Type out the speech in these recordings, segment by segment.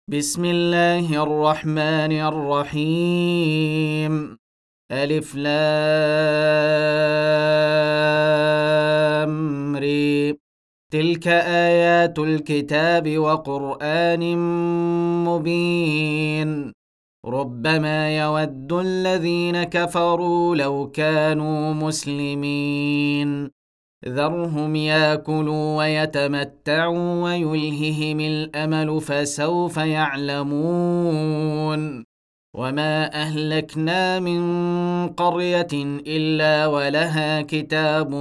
بسم الله الرحمن الرحيم. ألف لام ري. تلك آيات الكتاب وقرآن مبين. ربما يود الذين كفروا لو كانوا مسلمين. ذرهم ياكلوا ويتمتعوا ويلههم الأمل فسوف يعلمون. وما أهلكنا من قرية إلا ولها كتاب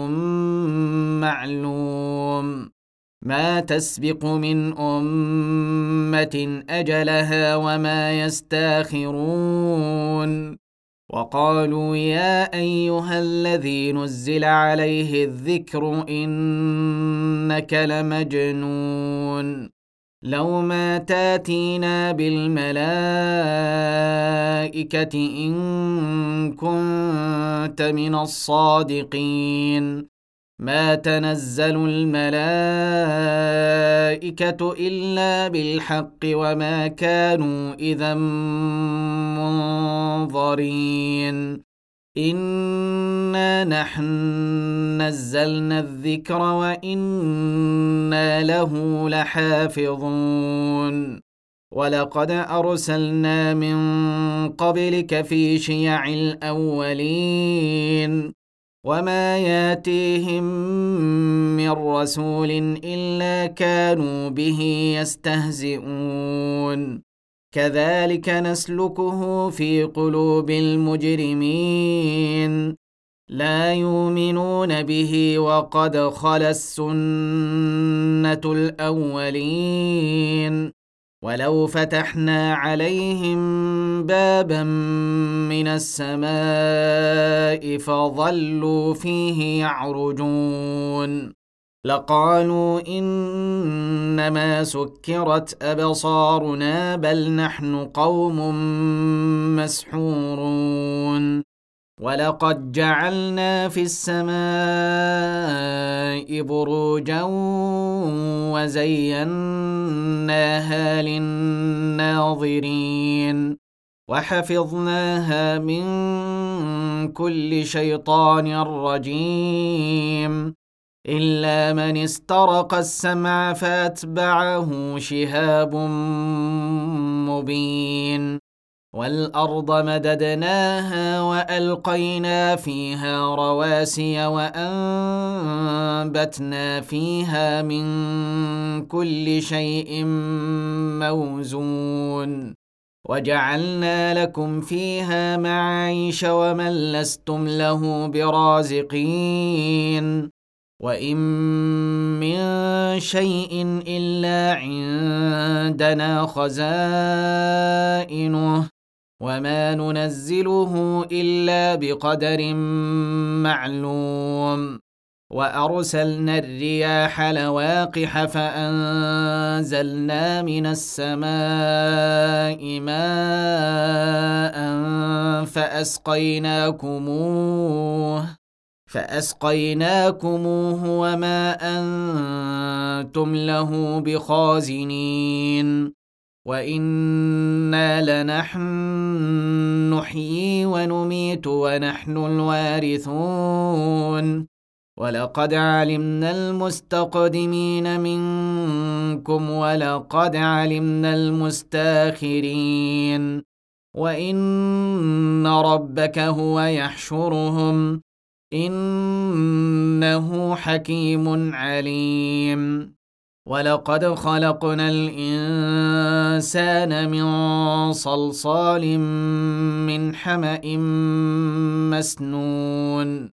معلوم. ما تسبق من أمة أجلها وما يستاخرون. وقالوا يا أيها الذي نزل عليه الذكر إنك لمجنون. لو ما تاتينا بالملائكة إن كنت من الصادقين. ما تنزل الملائكة إلا بالحق وما كانوا إذا منظرين. إنا نحن نزلنا الذكر وإنا له لحافظون. ولقد أرسلنا من قبلك في شيع الأولين. وما ياتيهم من رسول إلا كانوا به يستهزئون. كذلك نسلكه في قلوب المجرمين. لا يؤمنون به وقد خلت السنة الأولين. ولو فتحنا عليهم بابا من السماء فظلوا فيه يعرجون لقالوا إنما سكرت أبصارنا بل نحن قوم مسحورون. ولقد جعلنا في السماء بروجا وزيناها للناظرين وحفظناها من كل شيطان رجيم إلا من استرق السمع فأتبعه شهاب مبين. والأرض مددناها وألقينا فيها رواسي وأنبتنا فيها من كل شيء موزون. وجعلنا لكم فيها معايش ومن لستم له برازقين. وإن من شيء إلا عندنا خزائنه وما ننزله إلا بقدر معلوم. وأرسلنا الرياح لواقح فأنزلنا من السماء ماء فأسقيناكموه وما أنتم له بخازنين. وإنا لنحن نحيي ونميت ونحن الوارثون. ولقد علمنا المستقدمين منكم ولقد علمنا المستاخرين. وإن ربك هو يحشرهم إنه حكيم عليم. ولقد خلقنا الإنسان من صلصال من حمأ مسنون.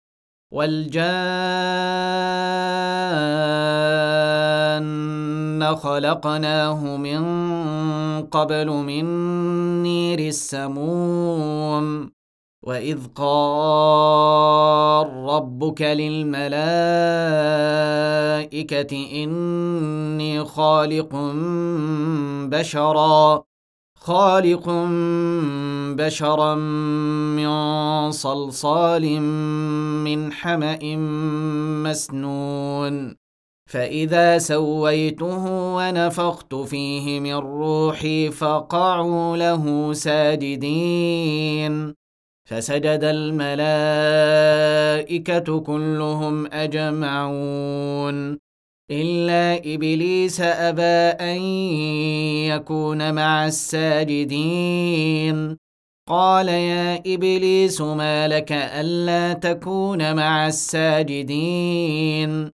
والجان خلقناه من قبل من نير السموم. وإذ قال ربك للملائكة إني خالق بشرا من صلصال من حمأ مسنون. فإذا سويته ونفخت فيه من روحي فقعوا له ساجدين فسجد الملائكة كلهم أجمعون إلا إبليس أبى أن يكون مع الساجدين قال يا إبليس ما لك ألا تكون مع الساجدين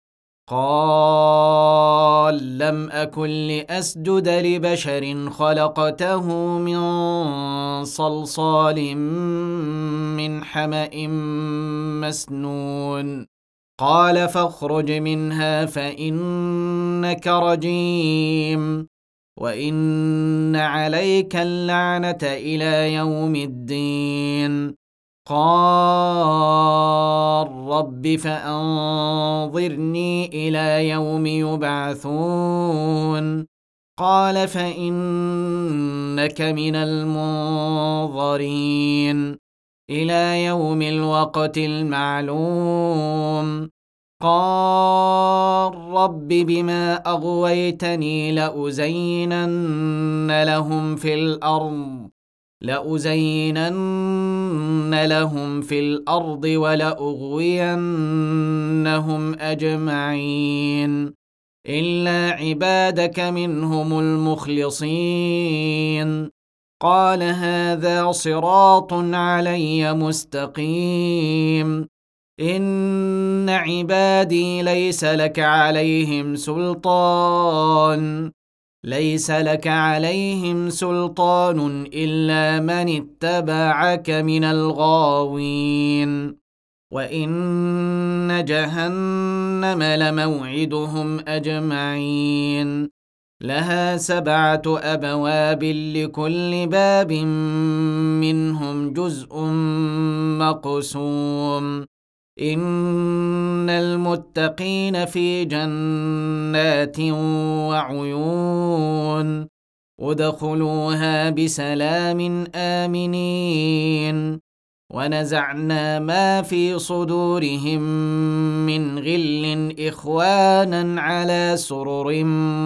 قال لم أكن لأسجد لبشر خلقته من صلصال من حمأ مسنون قال فاخرج منها فإنك رجيم وإن عليك اللعنة إلى يوم الدين قال رب فأنظرني إلى يوم يبعثون قال فإنك من المنظرين إلى يوم الوقت المعلوم قال رب بما أغويتني لأزينن لهم في الأرض ولأغوينهم أجمعين إلا عبادك منهم المخلصين قال هذا صراط علي مستقيم إن عبادي ليس لك عليهم سلطان إلا من اتبعك من الغاوين وإن جهنم لموعدهم أجمعين لها 7 أبواب لكل باب منهم جزء مقسوم إن المتقين في جنات وعيون ادخلوها بسلام آمنين ونزعنا ما في صدورهم من غل إخوانا على سرر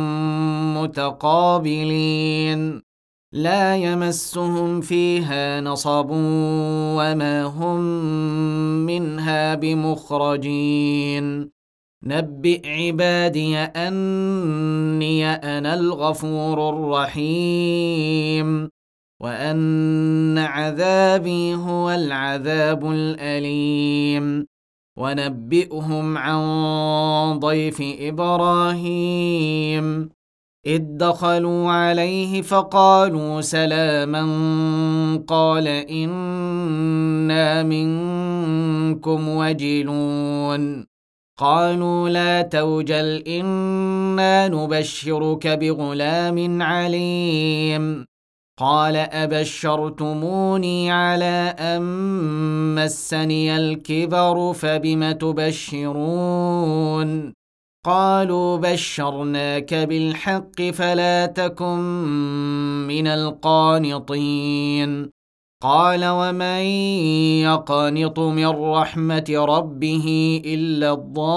متقابلين لا يمسهم فيها نصب وما هم منها بمخرجين نبئ عبادي أني أنا الغفور الرحيم وأن عذابي هو العذاب الأليم ونبئهم عن ضيف إبراهيم إذ دخلوا عليه فقالوا سلاما قال إنا منكم وجلون قالوا لا توجل إنا نبشرك بغلام عليم قال أبشرتموني على أن مسني الكبر فبم تبشرون قالوا بشرناك بالحق فلا تكن من القانطين قال ومن يقنط من رحمة ربه إلا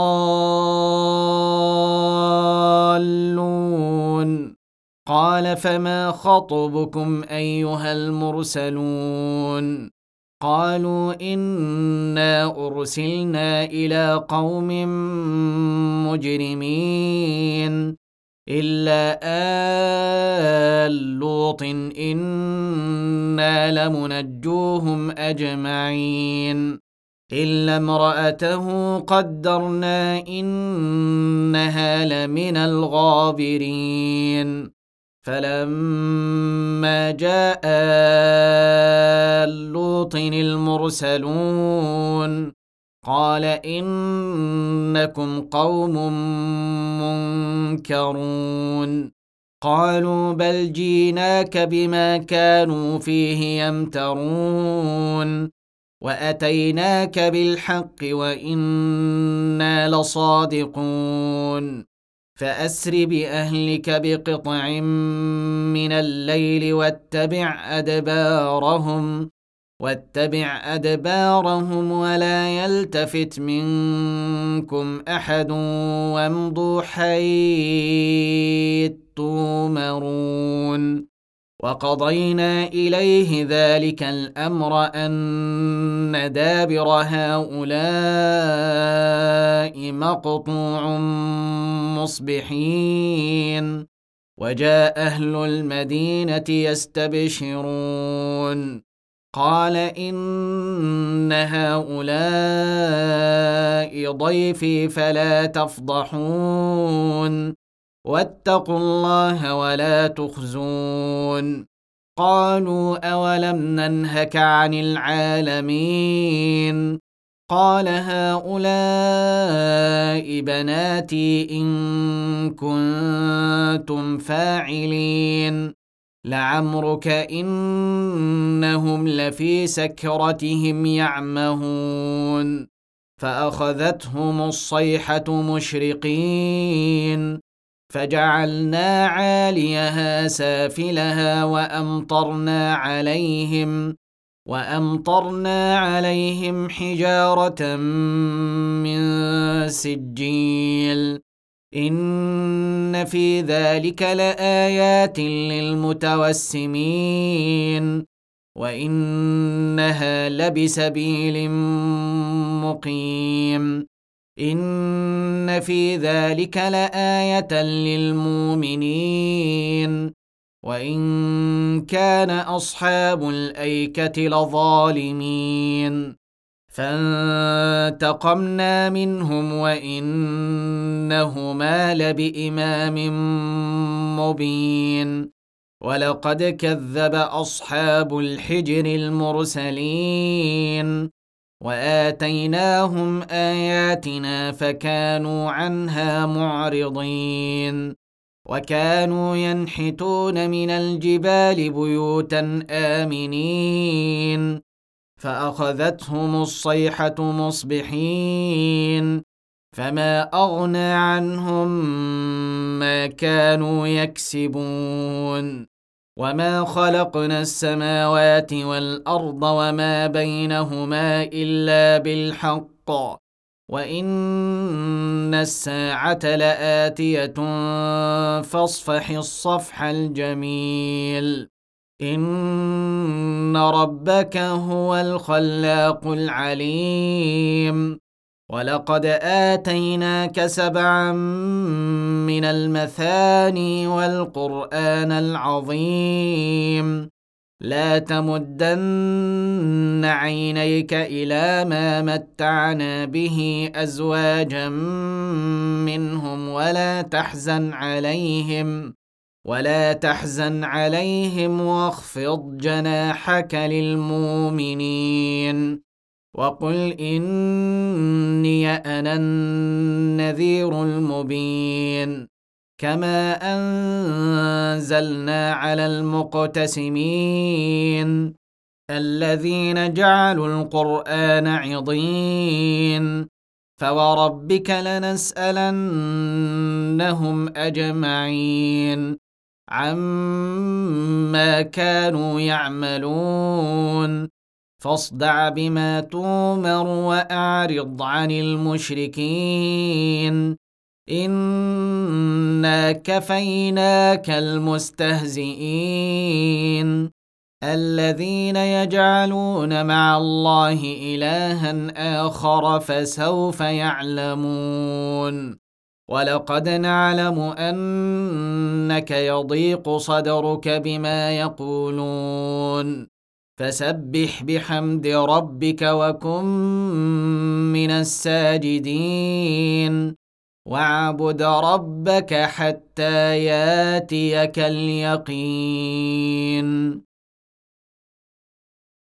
الضالون قال فما خطبكم أيها المرسلون قالوا إنا أرسلنا إلى قوم مجرمين إلا آل لوط إنا لمنجوهم أجمعين إلا امرأته قدرنا إنها لمن الغابرين فلما جاء آل لوط المرسلون قال إنكم قوم منكرون قالوا بل جيناك بما كانوا فيه يمترون وأتيناك بالحق وإنا لصادقون فأسر بأهلك بقطع من الليل واتبع أدبارهم واتبع أدبارهم ولا يلتفت منكم أحد وامضوا حيث تؤمرون وقضينا إليه ذلك الأمر أن دابر هؤلاء مقطوع مصبحين وجاء أهل المدينة يستبشرون قال إن هؤلاء ضيفي فلا تفضحون واتقوا الله ولا تخزون قالوا أولم ننهك عن العالمين قال هؤلاء بناتي إن كنتم فاعلين لعمرك إنهم لفي سكرتهم يعمهون فأخذتهم الصيحة مشرقين فجعلنا عاليها سافلها وأمطرنا عليهم حجارة من سجيل إن في ذلك لآيات للمتوسمين وإنها لبسبيل مقيم إن في ذلك لآية للمؤمنين وإن كان أصحاب الأيكة لظالمين فانتقمنا منهم وإنهما لبإمام مبين ولقد كذب أصحاب الحجر المرسلين وآتيناهم آياتنا فكانوا عنها معرضين وكانوا ينحتون من الجبال بيوتا آمنين فأخذتهم الصيحة مصبحين فما أغنى عنهم ما كانوا يكسبون وما خلقنا السماوات والأرض وما بينهما إلا بالحق وإن الساعة لآتية فاصفح الصفح الجميل إن ربك هو الخلاق العليم ولقد آتيناك 7 من المثاني والقرآن العظيم لا تمدن عينيك إلى ما متعنا به أزواجا منهم ولا تحزن عليهم واخفض جناحك للمؤمنين وقل إني أنا النذير المبين كما أنزلنا على المقتسمين الذين جعلوا القرآن عضين فوربك لنسألنهم أجمعين عما كانوا يعملون فاصدع بما تؤمر وأعرض عن المشركين إنا كفيناك المستهزئين الذين يجعلون مع الله إلها آخر فسوف يعلمون ولقد نعلم أنك يضيق صدرك بما يقولون فسبح بحمد ربك وكن من الساجدين واعبد ربك حتى ياتيك اليقين